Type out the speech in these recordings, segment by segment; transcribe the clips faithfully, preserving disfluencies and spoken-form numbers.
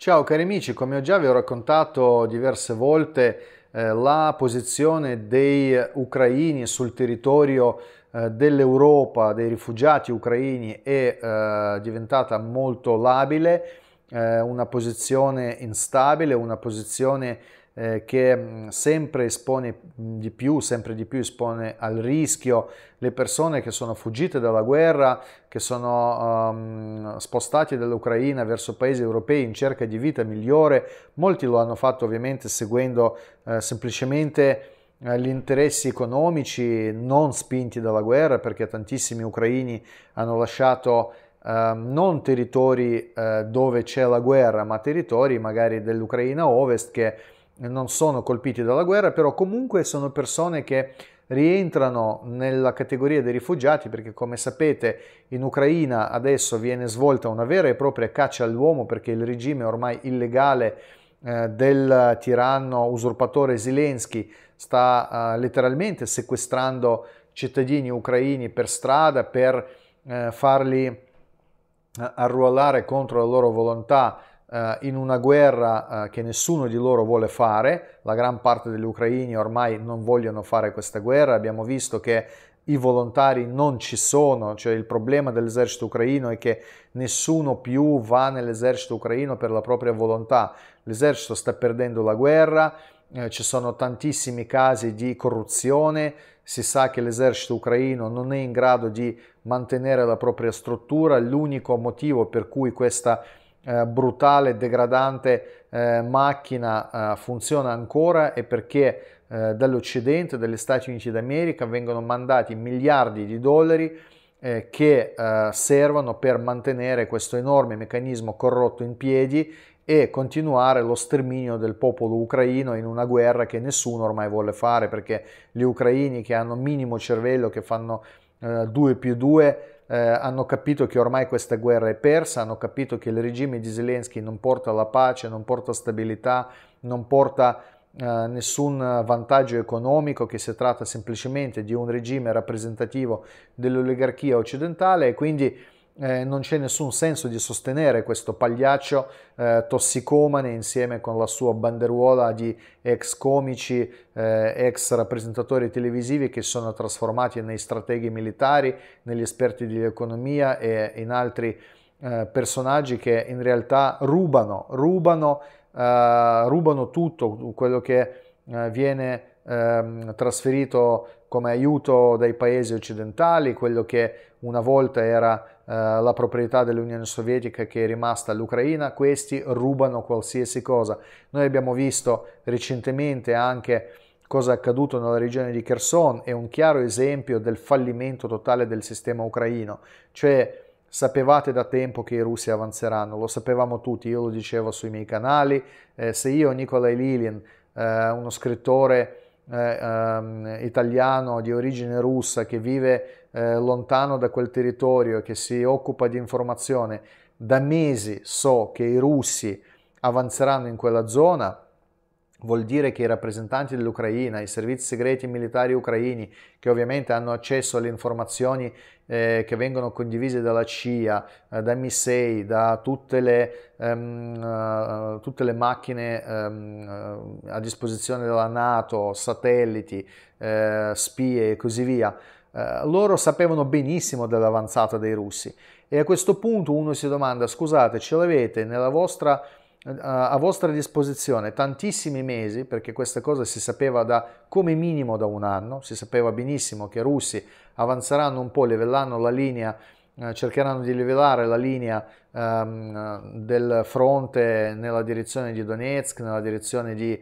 Ciao cari amici, come ho già vi ho raccontato diverse volte, eh, la posizione dei ucraini sul territorio eh, dell'Europa, dei rifugiati ucraini, è eh, diventata molto labile, eh, una posizione instabile, una posizione eh, che mh, sempre espone di più, sempre di più espone al rischio le persone che sono fuggite dalla guerra, che sono um, spostati dall'Ucraina verso paesi europei in cerca di vita migliore. Molti lo hanno fatto ovviamente seguendo eh, semplicemente eh, gli interessi economici non spinti dalla guerra, perché tantissimi ucraini hanno lasciato eh, non territori eh, dove c'è la guerra, ma territori magari dell'Ucraina ovest che non sono colpiti dalla guerra, però comunque sono persone che rientrano nella categoria dei rifugiati, perché come sapete in Ucraina adesso viene svolta una vera e propria caccia all'uomo, perché il regime ormai illegale eh, del tiranno usurpatore Zelensky sta eh, letteralmente sequestrando cittadini ucraini per strada per eh, farli eh, arruolare contro la loro volontà eh, in una guerra eh, che nessuno di loro vuole fare. La gran parte degli ucraini ormai non vogliono fare questa guerra. Abbiamo visto che i volontari non ci sono, cioè il problema dell'esercito ucraino è che nessuno più va nell'esercito ucraino per la propria volontà. L'esercito sta perdendo la guerra, eh, ci sono tantissimi casi di corruzione, si sa che l'esercito ucraino non è in grado di mantenere la propria struttura. L'unico motivo per cui questa eh, brutale, degradante eh, macchina eh, funziona ancora è perché eh, dall'Occidente, dagli Stati Uniti d'America, vengono mandati miliardi di dollari eh, che eh, servono per mantenere questo enorme meccanismo corrotto in piedi e continuare lo sterminio del popolo ucraino in una guerra che nessuno ormai vuole fare, perché gli ucraini che hanno minimo cervello, che fanno eh, due più due, eh, hanno capito che ormai questa guerra è persa, hanno capito che il regime di Zelensky non porta la pace, non porta stabilità, non porta eh, nessun vantaggio economico, che si tratta semplicemente di un regime rappresentativo dell'oligarchia occidentale, e quindi eh, non c'è nessun senso di sostenere questo pagliaccio eh, tossicomane insieme con la sua banderuola di ex comici, eh, ex rappresentatori televisivi che sono trasformati nei strateghi militari, negli esperti di economia e in altri eh, personaggi che in realtà rubano, rubano, eh, rubano tutto quello che eh, viene ehm, trasferito come aiuto dai paesi occidentali, quello che una volta era eh, la proprietà dell'Unione Sovietica che è rimasta all'Ucraina. Questi rubano qualsiasi cosa. Noi abbiamo visto recentemente anche cosa è accaduto nella regione di Kherson, è un chiaro esempio del fallimento totale del sistema ucraino, cioè sapevate da tempo che i russi avanzeranno, lo sapevamo tutti, io lo dicevo sui miei canali, eh, se io, Nikolai Lilin, eh, uno scrittore eh, ehm, italiano di origine russa che vive eh, lontano da quel territorio e che si occupa di informazione, da mesi so che i russi avanzeranno in quella zona, vuol dire che i rappresentanti dell'Ucraina, i servizi segreti militari ucraini, che ovviamente hanno accesso alle informazioni eh, che vengono condivise dalla C I A, eh, da M I S E I, da tutte le, um, uh, tutte le macchine um, uh, a disposizione della NATO, satelliti, eh, spie e così via, eh, loro sapevano benissimo dell'avanzata dei russi. E a questo punto uno si domanda: scusate, ce l'avete nella vostra a vostra disposizione tantissimi mesi, perché questa cosa si sapeva da come minimo da un anno, si sapeva benissimo che i russi avanzeranno un po', livellanno la linea, eh, cercheranno di livellare la linea ehm, del fronte nella direzione di Donetsk, nella direzione di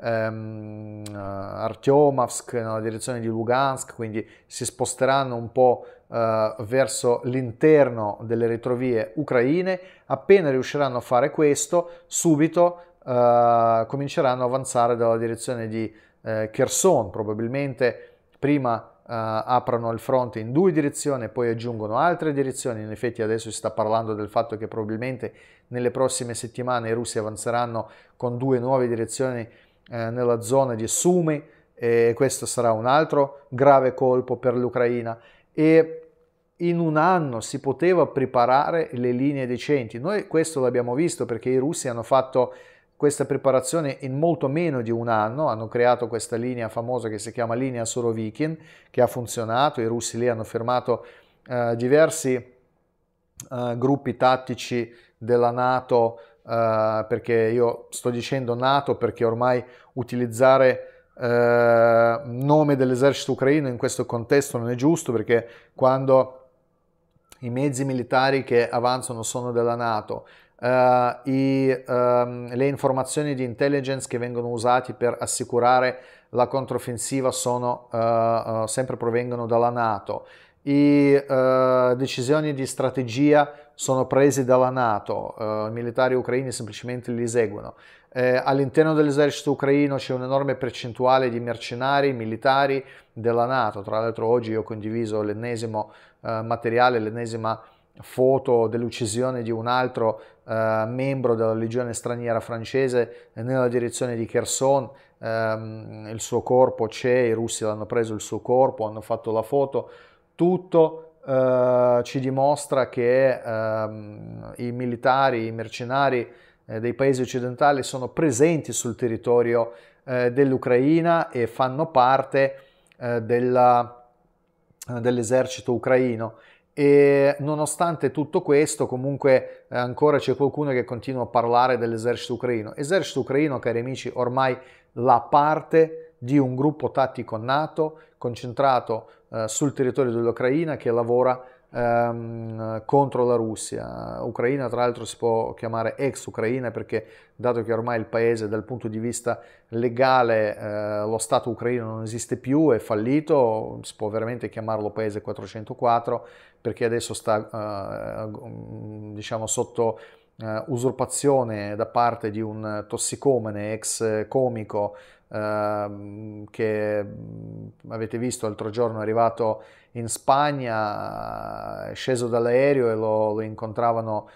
ehm, Artyomovsk, nella direzione di Lugansk, quindi si sposteranno un po' eh, verso l'interno delle retrovie ucraine. Appena riusciranno a fare questo, subito eh, cominceranno ad avanzare dalla direzione di eh, Kherson, probabilmente prima Uh, aprono il fronte in due direzioni, poi aggiungono altre direzioni. In effetti adesso si sta parlando del fatto che probabilmente nelle prossime settimane i russi avanzeranno con due nuove direzioni eh, nella zona di Sumy, e questo sarà un altro grave colpo per l'Ucraina. E in un anno si poteva preparare le linee decenti. Noi questo l'abbiamo visto perché i russi hanno fatto questa preparazione in molto meno di un anno, hanno creato questa linea famosa che si chiama linea Surovikin, che ha funzionato, i russi lì hanno fermato eh, diversi eh, gruppi tattici della NATO, eh, perché io sto dicendo NATO perché ormai utilizzare eh, nome dell'esercito ucraino in questo contesto non è giusto, perché quando i mezzi militari che avanzano sono della NATO, uh, i, um, le informazioni di intelligence che vengono usate per assicurare la controffensiva sono, uh, uh, sempre provengono dalla NATO, le uh, decisioni di strategia sono prese dalla NATO, uh, i militari ucraini semplicemente li eseguono. Eh, all'interno dell'esercito ucraino c'è un'enorme percentuale di mercenari militari della NATO. Tra l'altro oggi ho condiviso l'ennesimo eh, materiale, l'ennesima foto dell'uccisione di un altro eh, membro della legione straniera francese nella direzione di Kherson. Eh, il suo corpo c'è, i russi l'hanno preso il suo corpo, hanno fatto la foto, tutto eh, ci dimostra che eh, i militari, i mercenari dei paesi occidentali sono presenti sul territorio eh, dell'Ucraina e fanno parte eh, della, eh, dell'esercito ucraino. E nonostante tutto questo, comunque eh, ancora c'è qualcuno che continua a parlare dell'esercito ucraino. Esercito ucraino, cari amici, ormai la parte di un gruppo tattico NATO concentrato eh, sul territorio dell'Ucraina che lavora ehm, contro la Russia. Ucraina tra l'altro si può chiamare ex Ucraina perché, dato che ormai il paese dal punto di vista legale eh, lo Stato ucraino non esiste più, è fallito, si può veramente chiamarlo paese quattrocentoquattro perché adesso sta eh, diciamo sotto eh, usurpazione da parte di un tossicomane ex comico eh, che avete visto l'altro giorno è arrivato in Spagna, è sceso dall'aereo e lo, lo incontravano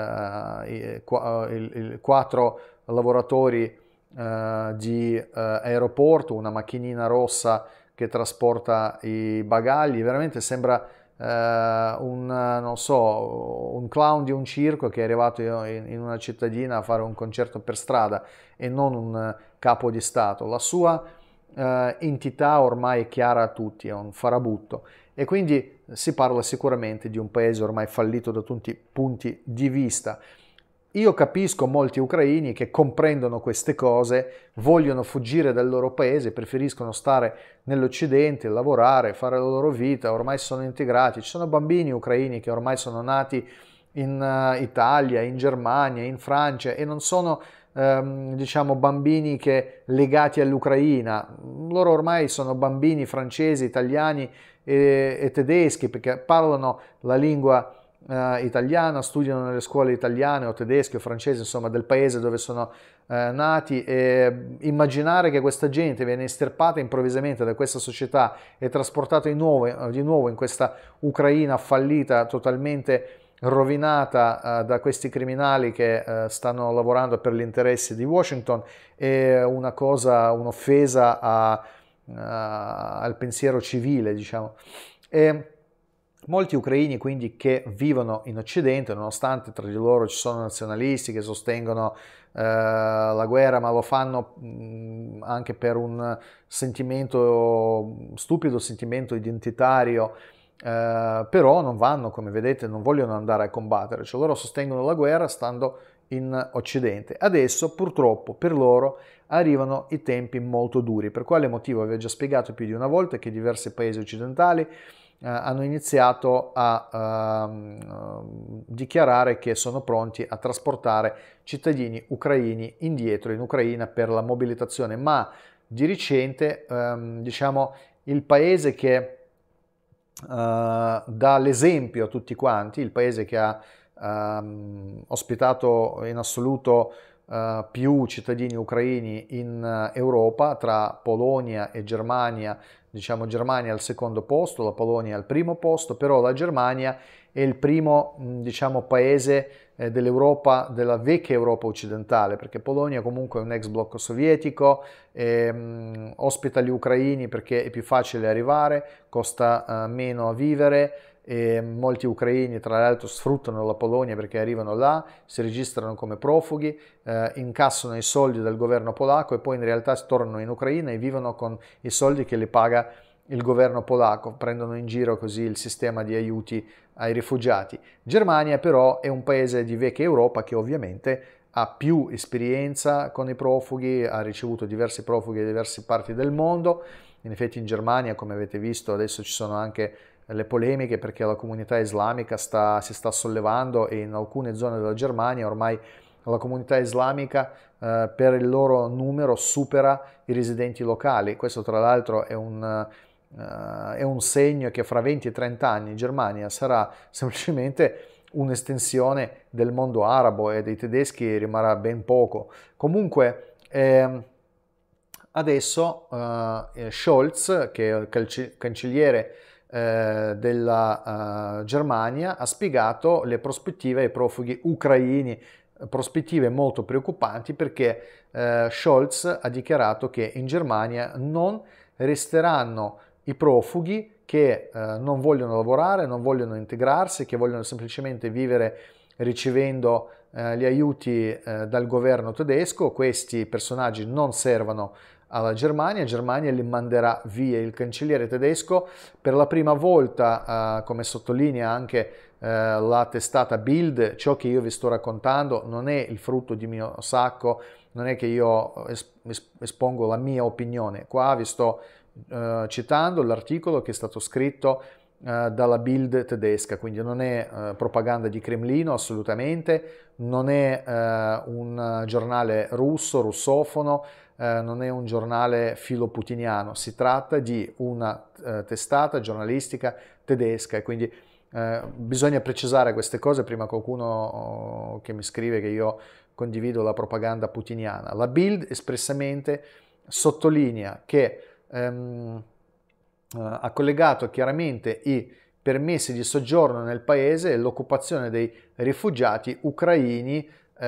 eh, i, i, i quattro lavoratori eh, di eh, aeroporto, una macchinina rossa che trasporta i bagagli. Veramente sembra eh, un, non so, un clown di un circo che è arrivato in, in una cittadina a fare un concerto per strada e non un capo di Stato. La sua eh, entità ormai è chiara a tutti, è un farabutto. E quindi si parla sicuramente di un paese ormai fallito da tutti i punti di vista. Io capisco molti ucraini che comprendono queste cose, vogliono fuggire dal loro paese, preferiscono stare nell'Occidente, lavorare, fare la loro vita, ormai sono integrati. Ci sono bambini ucraini che ormai sono nati in uh, Italia, in Germania, in Francia e non sono ehm, diciamo bambini che legati all'Ucraina. Loro ormai sono bambini francesi, italiani e, e tedeschi perché parlano la lingua eh, italiana, studiano nelle scuole italiane o tedesche o francesi, insomma del paese dove sono eh, nati, e immaginare che questa gente viene estirpata improvvisamente da questa società e trasportata di nuovo, di nuovo in questa Ucraina fallita, totalmente rovinata uh, da questi criminali che uh, stanno lavorando per gli interessi di Washington, è una cosa, un'offesa a, uh, al pensiero civile, diciamo. E molti ucraini quindi che vivono in Occidente, nonostante tra di loro ci sono nazionalisti che sostengono uh, la guerra, ma lo fanno mh, anche per un sentimento, stupido sentimento identitario, Uh, però non vanno, come vedete, non vogliono andare a combattere, cioè loro sostengono la guerra stando in Occidente. Adesso purtroppo per loro arrivano i tempi molto duri, per quale motivo vi ho già spiegato più di una volta che diversi paesi occidentali uh, hanno iniziato a uh, dichiarare che sono pronti a trasportare cittadini ucraini indietro in Ucraina per la mobilitazione, ma di recente um, diciamo il paese che Uh, dà l'esempio a tutti quanti, il paese che ha um, ospitato in assoluto uh, più cittadini ucraini in uh, Europa, tra Polonia e Germania, diciamo Germania al secondo posto, la Polonia al primo posto, però la Germania è il primo diciamo paese eh, dell'Europa, della vecchia Europa occidentale, perché Polonia comunque è un ex blocco sovietico, e, mh, ospita gli ucraini perché è più facile arrivare, costa uh, meno a vivere, e molti ucraini tra l'altro sfruttano la Polonia perché arrivano là, si registrano come profughi, eh, incassano i soldi del governo polacco e poi in realtà tornano in Ucraina e vivono con i soldi che li paga il governo polacco, prendono in giro così il sistema di aiuti ai rifugiati. Germania però è un paese di vecchia Europa che ovviamente ha più esperienza con i profughi, ha ricevuto diversi profughi da diverse parti del mondo. In effetti in Germania, come avete visto, adesso ci sono anche le polemiche perché la comunità islamica sta, si sta sollevando e in alcune zone della Germania ormai la comunità islamica eh, per il loro numero supera i residenti locali. Questo tra l'altro è un... Uh, è un segno che fra venti e trenta anni in Germania sarà semplicemente un'estensione del mondo arabo e dei tedeschi rimarrà ben poco. Comunque eh, adesso uh, Scholz, che è il cancelliere eh, della uh, Germania, ha spiegato le prospettive ai profughi ucraini, prospettive molto preoccupanti perché eh, Scholz ha dichiarato che in Germania non resteranno i profughi che eh, non vogliono lavorare, non vogliono integrarsi, che vogliono semplicemente vivere ricevendo eh, gli aiuti eh, dal governo tedesco. Questi personaggi non servono alla Germania, Germania li manderà via. Il cancelliere tedesco per la prima volta, eh, come sottolinea anche eh, la testata Bild, ciò che io vi sto raccontando non è il frutto di mio sacco, non è che io espongo la mia opinione, qua vi sto Uh, citando l'articolo che è stato scritto uh, dalla Bild tedesca, quindi non è uh, propaganda di Cremlino assolutamente, non è uh, un giornale russo, russofono, uh, non è un giornale filoputiniano, si tratta di una uh, testata giornalistica tedesca e quindi uh, bisogna precisare queste cose prima qualcuno uh, che mi scrive che io condivido la propaganda putiniana. La Bild espressamente sottolinea che Um, uh, ha collegato chiaramente i permessi di soggiorno nel paese e l'occupazione dei rifugiati ucraini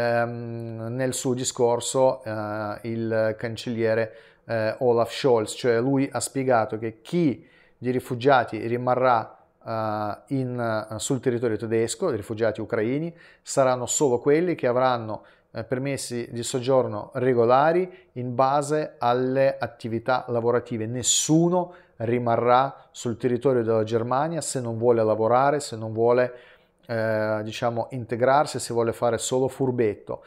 um, nel suo discorso uh, il cancelliere uh, Olaf Scholz, cioè lui ha spiegato che chi di rifugiati rimarrà uh, in, uh, sul territorio tedesco, i rifugiati ucraini, saranno solo quelli che avranno permessi di soggiorno regolari in base alle attività lavorative. Nessuno rimarrà sul territorio della Germania se non vuole lavorare, se non vuole eh, diciamo integrarsi, se vuole fare solo furbetto.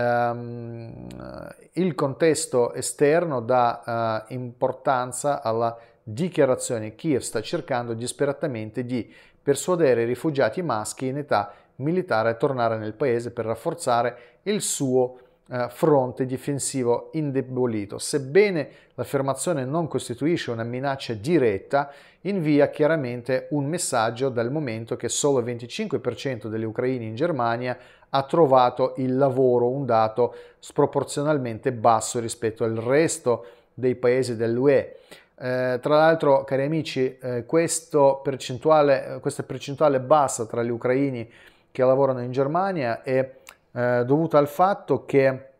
Um, il contesto esterno dà uh, importanza alla dichiarazione. Kiev sta cercando disperatamente di persuadere i rifugiati maschi in età militare a tornare nel paese per rafforzare il suo eh, fronte difensivo indebolito. Sebbene l'affermazione non costituisce una minaccia diretta, invia chiaramente un messaggio dal momento che solo il venticinque per cento degli ucraini in Germania ha trovato il lavoro, un dato sproporzionalmente basso rispetto al resto dei paesi dell'U E. Eh, tra l'altro, cari amici, eh, questo percentuale, questa percentuale bassa tra gli ucraini che lavorano in Germania è eh, dovuta al fatto che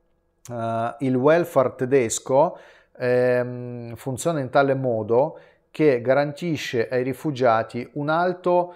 eh, il welfare tedesco eh, funziona in tale modo che garantisce ai rifugiati un alto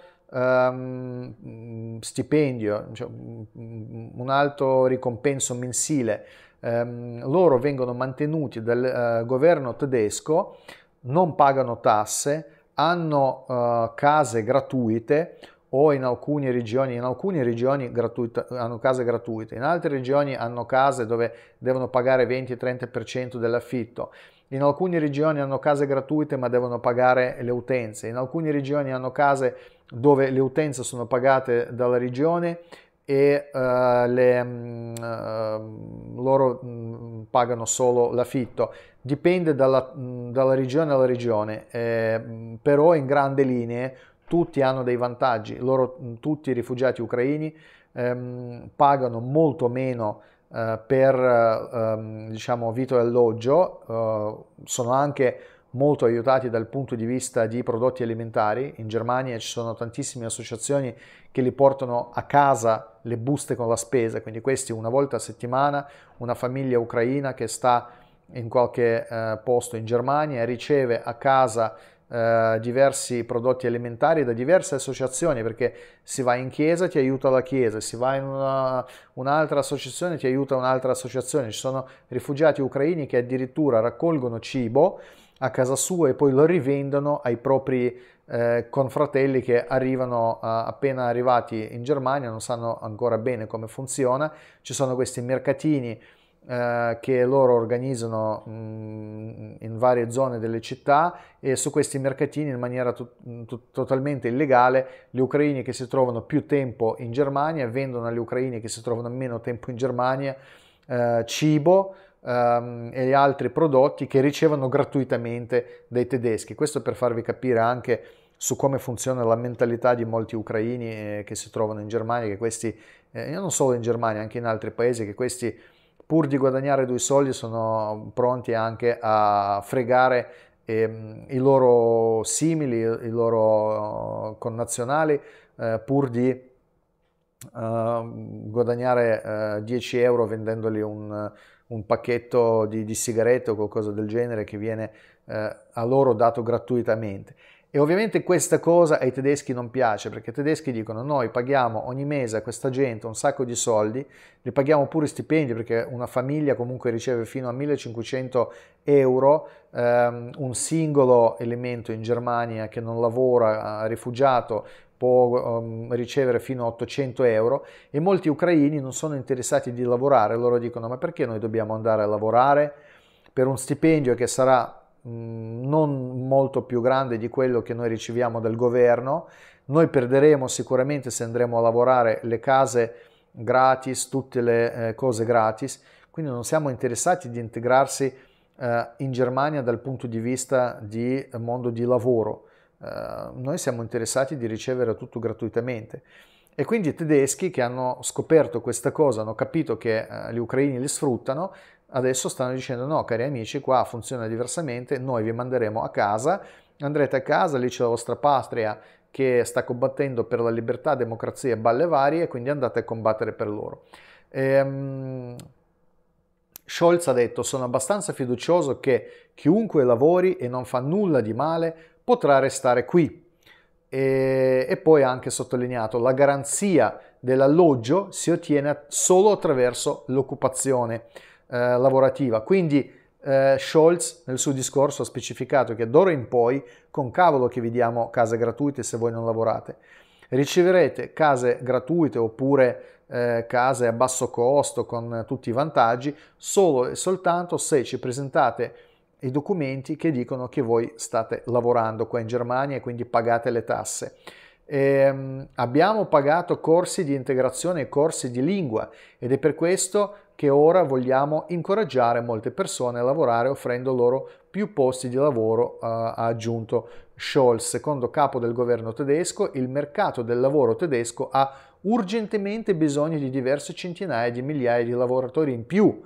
ehm, stipendio, cioè, un alto ricompenso mensile. Um, loro vengono mantenuti dal uh, governo tedesco, non pagano tasse, hanno uh, case gratuite o in alcune regioni, in alcune regioni gratuite, hanno case gratuite, in altre regioni hanno case dove devono pagare venti trenta per cento dell'affitto, in alcune regioni hanno case gratuite ma devono pagare le utenze, in alcune regioni hanno case dove le utenze sono pagate dalla regione e uh, le, uh, loro mh, pagano solo l'affitto. Dipende dalla, mh, dalla regione alla regione, eh, però in grandi linee tutti hanno dei vantaggi. Loro, mh, tutti i rifugiati ucraini ehm, pagano molto meno eh, per ehm, diciamo vitto e alloggio, eh, sono anche molto aiutati dal punto di vista di prodotti alimentari. In Germania ci sono tantissime associazioni che li portano a casa le buste con la spesa, quindi questi una volta a settimana una famiglia ucraina che sta in qualche eh, posto in Germania riceve a casa eh, diversi prodotti alimentari da diverse associazioni, perché si va in chiesa ti aiuta la chiesa, si va in una, un'altra associazione ti aiuta un'altra associazione. Ci sono rifugiati ucraini che addirittura raccolgono cibo a casa sua e poi lo rivendono ai propri eh, confratelli che arrivano eh, appena arrivati in Germania, non sanno ancora bene come funziona. Ci sono questi mercatini eh, che loro organizzano mh, in varie zone delle città, e su questi mercatini in maniera to- to- totalmente illegale gli ucraini che si trovano più tempo in Germania vendono agli ucraini che si trovano meno tempo in Germania eh, cibo ehm, e altri prodotti che ricevono gratuitamente dai tedeschi. Questo per farvi capire anche su come funziona la mentalità di molti ucraini eh, che si trovano in Germania, che questi, eh, non solo in Germania, anche in altri paesi, che questi pur di guadagnare due soldi sono pronti anche a fregare eh, i loro simili, i loro connazionali, eh, pur di Uh, guadagnare uh, dieci euro vendendoli un, un pacchetto di, di sigarette o qualcosa del genere che viene uh, a loro dato gratuitamente. E ovviamente questa cosa ai tedeschi non piace, perché i tedeschi dicono: noi paghiamo ogni mese a questa gente un sacco di soldi, li paghiamo pure stipendi, perché una famiglia comunque riceve fino a millecinquecento euro, um, un singolo elemento in Germania che non lavora, uh, rifugiato, può um, ricevere fino a ottocento euro, e molti ucraini non sono interessati di lavorare. Loro dicono: ma perché noi dobbiamo andare a lavorare per un stipendio che sarà mh, non molto più grande di quello che noi riceviamo dal governo? Noi perderemo sicuramente se andremo a lavorare le case gratis, tutte le eh, cose gratis, quindi non siamo interessati di integrarsi eh, in Germania dal punto di vista di mondo di lavoro. Uh, noi siamo interessati di ricevere tutto gratuitamente. E quindi i tedeschi, che hanno scoperto questa cosa, hanno capito che uh, gli ucraini li sfruttano, adesso stanno dicendo: no, cari amici, qua funziona diversamente, noi vi manderemo a casa, andrete a casa, lì c'è la vostra patria che sta combattendo per la libertà, democrazia e balle varie, e quindi andate a combattere per loro. E, um, Scholz ha detto: sono abbastanza fiducioso che chiunque lavori e non fa nulla di male potrà restare qui. E, e poi ha anche sottolineato: la garanzia dell'alloggio si ottiene solo attraverso l'occupazione eh, lavorativa. Quindi eh, Scholz nel suo discorso ha specificato che d'ora in poi, con cavolo che vi diamo case gratuite se voi non lavorate, riceverete case gratuite oppure eh, case a basso costo con tutti i vantaggi solo e soltanto se ci presentate i documenti che dicono che voi state lavorando qua in Germania e quindi pagate le tasse. E, abbiamo pagato corsi di integrazione e corsi di lingua, ed è per questo che ora vogliamo incoraggiare molte persone a lavorare offrendo loro più posti di lavoro, uh, ha aggiunto Scholz. Secondo capo del governo tedesco, il mercato del lavoro tedesco ha urgentemente bisogno di diverse centinaia di migliaia di lavoratori in più.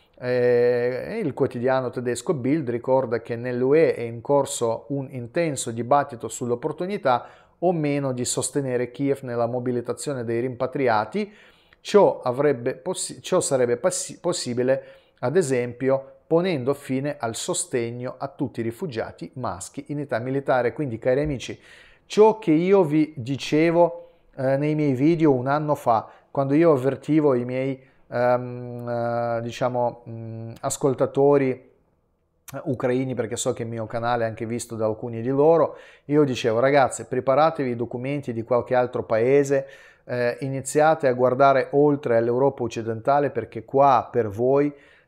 Eh, il quotidiano tedesco Bild ricorda che nell'U E è in corso un intenso dibattito sull'opportunità o meno di sostenere Kiev nella mobilitazione dei rimpatriati. Ciò, avrebbe possi- ciò sarebbe passi- possibile, ad esempio, ponendo fine al sostegno a tutti i rifugiati maschi in età militare. Quindi, cari amici, ciò che io vi dicevo eh, nei miei video un anno fa, quando io avvertivo i miei Um, uh, diciamo um, ascoltatori ucraini, perché so che il mio canale è anche visto da alcuni di loro, io dicevo: ragazzi, preparatevi i documenti di qualche altro paese, eh, iniziate a guardare oltre all'Europa occidentale, perché qua per voi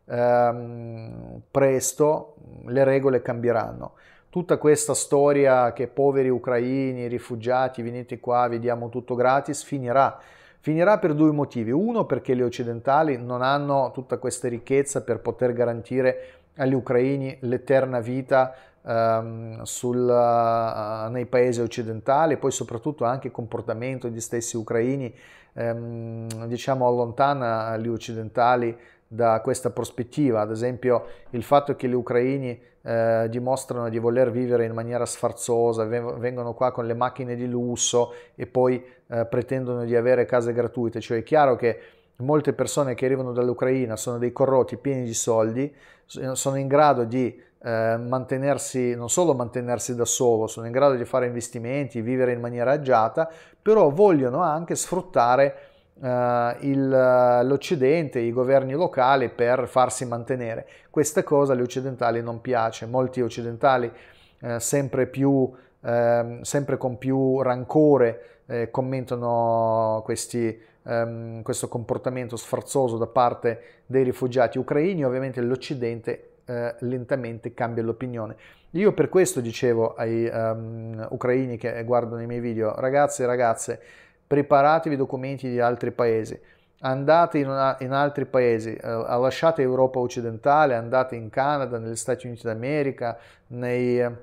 ehm, presto le regole cambieranno. Tutta questa storia che poveri ucraini, rifugiati, venite qua, vi diamo tutto gratis, finirà. Finirà per due motivi: uno, perché gli occidentali non hanno tutta questa ricchezza per poter garantire agli ucraini l'eterna vita ehm, sul, uh, nei paesi occidentali, poi soprattutto anche il comportamento degli stessi ucraini ehm, diciamo allontana gli occidentali da questa prospettiva. Ad esempio, il fatto che gli ucraini eh, dimostrano di voler vivere in maniera sfarzosa, vengono qua con le macchine di lusso e poi eh, pretendono di avere case gratuite. Cioè è chiaro che molte persone che arrivano dall'Ucraina sono dei corrotti pieni di soldi, sono in grado di eh, mantenersi, non solo mantenersi da solo, sono in grado di fare investimenti, vivere in maniera agiata, però vogliono anche sfruttare eh, il- l'Occidente, i governi locali per farsi mantenere. Questa cosa agli occidentali non piace, molti occidentali eh, sempre più, ehm, sempre con più rancore eh, commentano questi, ehm, questo comportamento sfarzoso da parte dei rifugiati ucraini. Ovviamente l'Occidente eh, lentamente cambia l'opinione. Io per questo dicevo ai ehm, ucraini che guardano i miei video: ragazzi e ragazze, preparatevi i documenti di altri paesi, andate in, una, in altri paesi, eh, lasciate Europa occidentale, andate in Canada, negli Stati Uniti d'America, nei eh,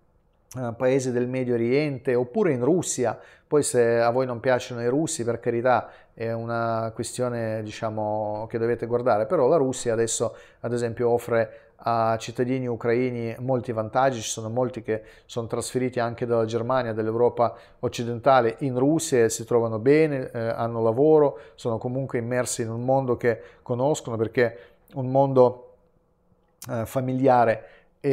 paesi del Medio Oriente, oppure in Russia. Poi se a voi non piacciono i russi, per carità, è una questione, diciamo, che dovete guardare, però la Russia adesso, ad esempio, offre a cittadini ucraini molti vantaggi. Ci sono molti che sono trasferiti anche dalla Germania, dall'Europa occidentale in Russia e si trovano bene, eh, hanno lavoro, sono comunque immersi in un mondo che conoscono, perché un mondo eh, familiare.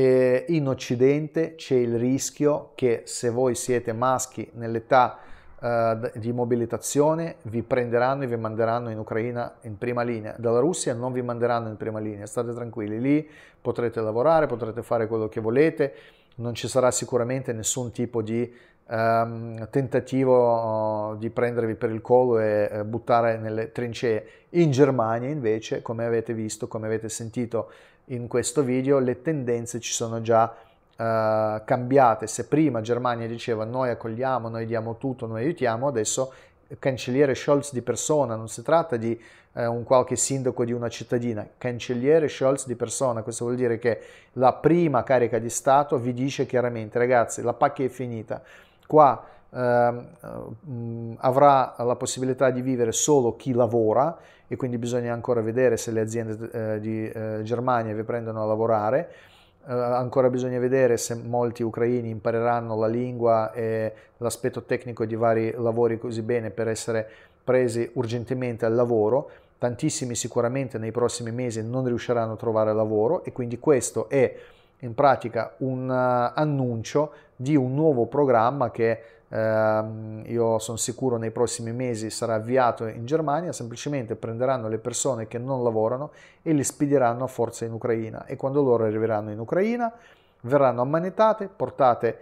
E in Occidente c'è il rischio che, se voi siete maschi nell'età eh, di mobilitazione, vi prenderanno e vi manderanno in Ucraina in prima linea. Dalla Russia non vi manderanno in prima linea, state tranquilli, lì potrete lavorare, potrete fare quello che volete, non ci sarà sicuramente nessun tipo di ehm, tentativo uh, di prendervi per il collo e uh, buttare nelle trincee. In Germania invece, come avete visto, come avete sentito in questo video, le tendenze ci sono già uh, cambiate. Se prima Germania diceva noi accogliamo, noi diamo tutto, noi aiutiamo, adesso cancelliere Scholz di persona, non si tratta di uh, un qualche sindaco di una cittadina, cancelliere Scholz di persona. Questo vuol dire che la prima carica di Stato vi dice chiaramente: ragazzi, la pacchia è finita, qua uh, uh, avrà la possibilità di vivere solo chi lavora, e quindi bisogna ancora vedere se le aziende eh, di eh, Germania vi prendono a lavorare, eh, ancora bisogna vedere se molti ucraini impareranno la lingua e l'aspetto tecnico di vari lavori così bene per essere presi urgentemente al lavoro. Tantissimi sicuramente nei prossimi mesi non riusciranno a trovare lavoro, e quindi questo è in pratica un uh, annuncio di un nuovo programma che Uh, io sono sicuro nei prossimi mesi sarà avviato in Germania. Semplicemente prenderanno le persone che non lavorano e li spediranno a forza in Ucraina, e quando loro arriveranno in Ucraina verranno ammanetate, portate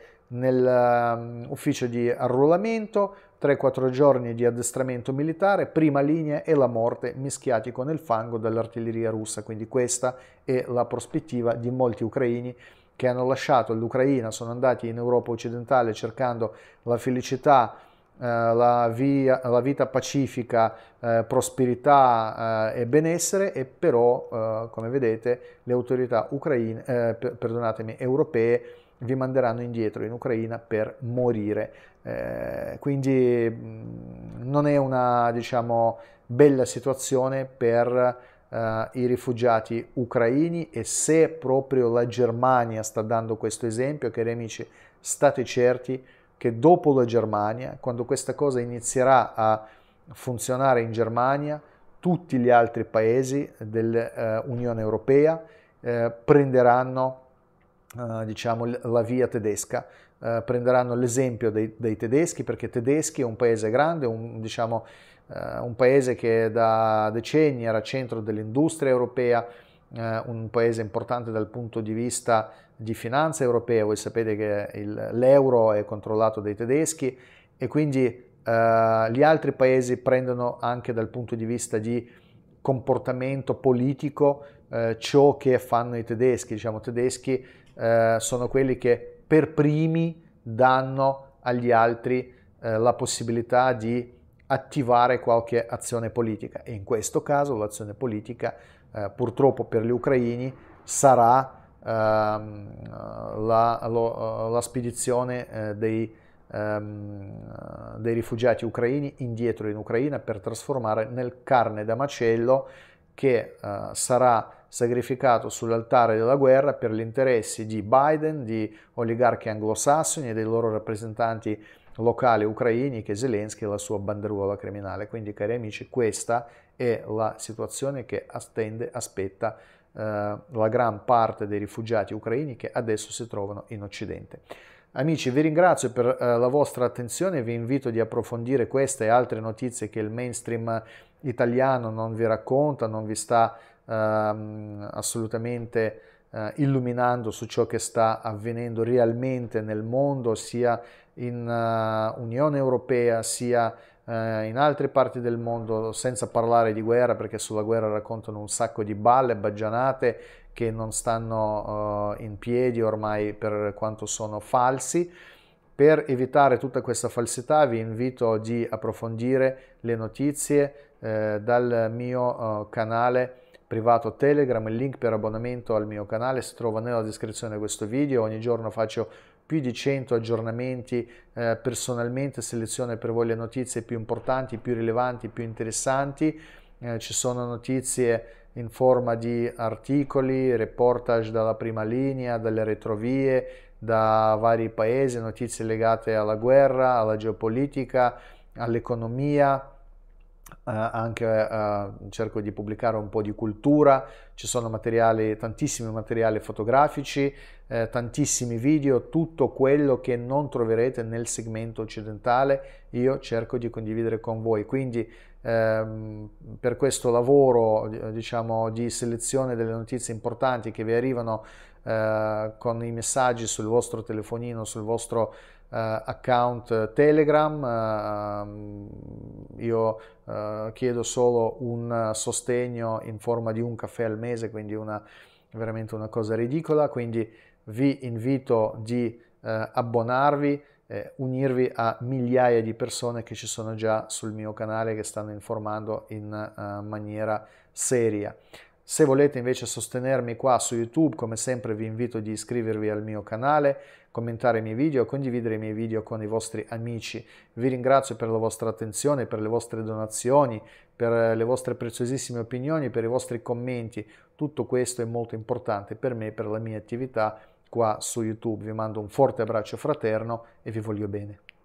nell'ufficio uh, di arruolamento, tre quattro giorni di addestramento militare, prima linea e la morte, mischiati con il fango dell'artiglieria russa. Quindi questa è la prospettiva di molti ucraini che hanno lasciato l'Ucraina, sono andati in Europa occidentale cercando la felicità, eh, la, via, la vita pacifica, eh, prosperità eh, e benessere, e però, eh, come vedete, le autorità ucraine, eh, perdonatemi, europee vi manderanno indietro in Ucraina per morire. Eh, quindi mh, non è una, diciamo, bella situazione per Uh, i rifugiati ucraini, e se proprio la Germania sta dando questo esempio, cari amici, state certi che dopo la Germania, quando questa cosa inizierà a funzionare in Germania, tutti gli altri paesi dell'Unione Europea uh, prenderanno uh, diciamo, la via tedesca, uh, prenderanno l'esempio dei, dei tedeschi, perché tedeschi è un paese grande, un, diciamo, Uh, un paese che da decenni era centro dell'industria europea, uh, un paese importante dal punto di vista di finanza europea. Voi sapete che l'euro è controllato dai tedeschi, e quindi uh, gli altri paesi prendono anche dal punto di vista di comportamento politico uh, ciò che fanno i tedeschi. Diciamo, tedeschi uh, sono quelli che per primi danno agli altri uh, la possibilità di attivare qualche azione politica, e in questo caso l'azione politica eh, purtroppo per gli ucraini sarà ehm, la, lo, la spedizione eh, dei, ehm, dei rifugiati ucraini indietro in Ucraina per trasformare nel carne da macello che eh, sarà sacrificato sull'altare della guerra per gli interessi di Biden, di oligarchi anglosassoni e dei loro rappresentanti locali ucraini, che Zelensky e la sua banderuola criminale. Quindi, cari amici, questa è la situazione che attende, aspetta eh, la gran parte dei rifugiati ucraini che adesso si trovano in Occidente. Amici, vi ringrazio per eh, la vostra attenzione, vi invito di approfondire queste e altre notizie che il mainstream italiano non vi racconta, non vi sta ehm, assolutamente eh, illuminando su ciò che sta avvenendo realmente nel mondo, sia in uh, Unione Europea, sia uh, in altre parti del mondo, senza parlare di guerra, perché sulla guerra raccontano un sacco di balle, baggianate, che non stanno uh, in piedi ormai per quanto sono falsi. Per evitare tutta questa falsità vi invito di approfondire le notizie eh, dal mio uh, canale privato Telegram. Il link per abbonamento al mio canale si trova nella descrizione di questo video. Ogni giorno faccio più di cento aggiornamenti, eh, personalmente seleziono per voi le notizie più importanti, più rilevanti, più interessanti. Eh, ci sono notizie in forma di articoli, reportage dalla prima linea, dalle retrovie, da vari paesi, notizie legate alla guerra, alla geopolitica, all'economia. Uh, anche uh, cerco di pubblicare un po' di cultura, ci sono materiali, tantissimi materiali fotografici, eh, tantissimi video, tutto quello che non troverete nel segmento occidentale io cerco di condividere con voi. Quindi ehm, per questo lavoro diciamo di selezione delle notizie importanti che vi arrivano eh, con i messaggi sul vostro telefonino, sul vostro Uh, account Telegram, uh, io uh, chiedo solo un sostegno in forma di un caffè al mese, quindi una, veramente una cosa ridicola, quindi vi invito di uh, abbonarvi, eh, unirvi a migliaia di persone che ci sono già sul mio canale, che stanno informando in uh, maniera seria. Se volete invece sostenermi qua su YouTube, come sempre vi invito di iscrivervi al mio canale, commentare i miei video, condividere i miei video con i vostri amici. Vi ringrazio per la vostra attenzione, per le vostre donazioni, per le vostre preziosissime opinioni, per i vostri commenti. Tutto questo è molto importante per me, per la mia attività qua su YouTube. Vi mando un forte abbraccio fraterno e vi voglio bene.